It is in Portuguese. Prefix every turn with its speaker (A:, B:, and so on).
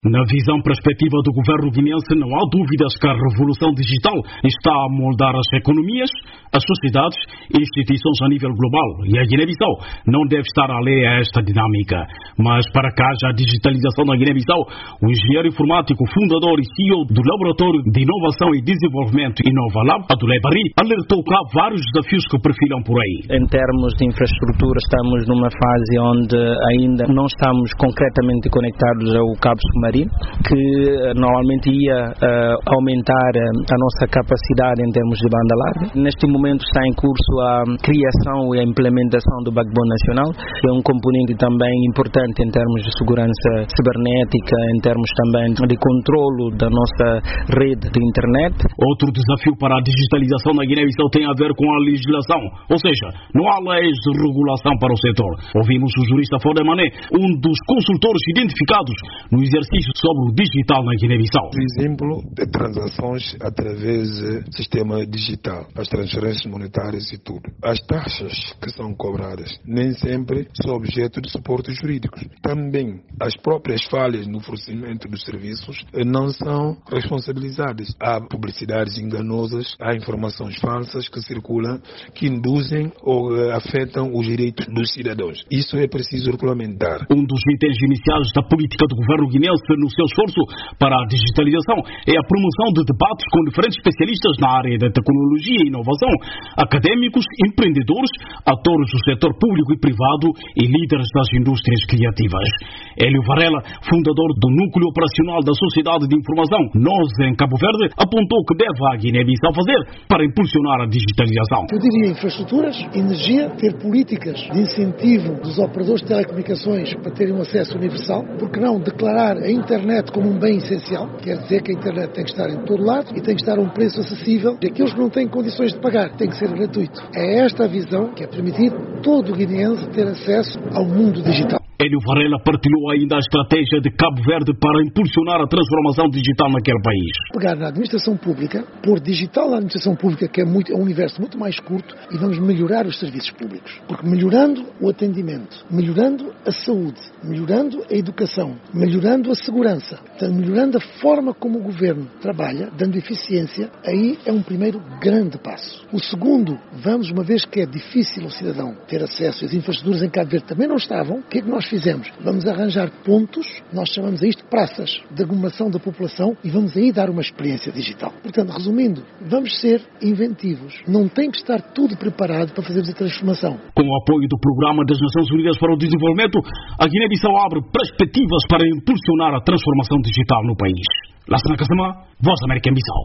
A: Na visão perspectiva do governo guineense, não há dúvidas que a revolução digital está a moldar as economias, as sociedades e instituições a nível global. E a Guiné-Bissau não deve estar alheia a esta dinâmica. Mas para que haja a digitalização da Guiné-Bissau, o engenheiro informático, fundador e CEO do Laboratório de Inovação e Desenvolvimento InovaLab, Abdoulaye Barry, alertou que há vários desafios que perfilam por aí.
B: Em termos de infraestrutura, estamos numa fase onde ainda não estamos concretamente conectados ao cabo submarino, que normalmente ia aumentar a nossa capacidade em termos de banda larga. Neste momento está em curso a criação e a implementação do Backbone Nacional, que é um componente também importante em termos de segurança cibernética, em termos também de controlo da nossa rede de internet.
A: Outro desafio para a digitalização na Guiné-Bissau tem a ver com a legislação, ou seja, não há leis de regulação para o setor. Ouvimos o jurista Fode Mané, um dos consultores identificados no exercício sobre o digital na Guiné-Bissau.
C: Por exemplo, de transações através do sistema digital, as transferências monetárias e tudo. As taxas que são cobradas nem sempre são objeto de suporte jurídico. Também as próprias falhas no fornecimento dos serviços não são responsabilizadas. Há publicidades enganosas, há informações falsas que circulam, que induzem ou afetam os direitos dos cidadãos. Isso é preciso regulamentar.
A: Um dos itens iniciais da política do governo guineense no seu esforço para a digitalização é a promoção de debates com diferentes especialistas na área da tecnologia e inovação, académicos, empreendedores, atores do setor público e privado e líderes das indústrias criativas. Hélio Varela, fundador do Núcleo Operacional da Sociedade de Informação NOS em Cabo Verde, apontou que deve a Guiné-Bissau fazer para impulsionar a digitalização.
D: Eu diria infraestruturas, energia, ter políticas de incentivo dos operadores de telecomunicações para terem um acesso universal, porque não declarar a internet como um bem essencial, quer dizer que a internet tem que estar em todo lado e tem que estar a um preço acessível, e aqueles que não têm condições de pagar, tem que ser gratuito. É esta a visão que é permitir todo o guineense ter acesso ao mundo digital.
A: Hélio Varela partilhou ainda a estratégia de Cabo Verde para impulsionar a transformação digital naquele país.
D: Pegar na administração pública, pôr digital na administração pública, que é um universo muito mais curto, e vamos melhorar os serviços públicos. Porque melhorando o atendimento, melhorando a saúde, melhorando a educação, melhorando a segurança, melhorando a forma como o governo trabalha, dando eficiência, aí é um primeiro grande passo. O segundo, vamos, uma vez que é difícil ao cidadão ter acesso às infraestruturas em Cabo Verde também não estavam, o que é que nós fizemos? Vamos arranjar pontos, nós chamamos a isto praças de aglomeração da população, e vamos aí dar uma experiência digital. Portanto, resumindo, vamos ser inventivos. Não tem que estar tudo preparado para fazermos a transformação.
A: Com o apoio do Programa das Nações Unidas para o Desenvolvimento, a Guiné-Bissau abre perspectivas para impulsionar a transformação digital no país. Lassana Kasama, Voz da América em Bissau.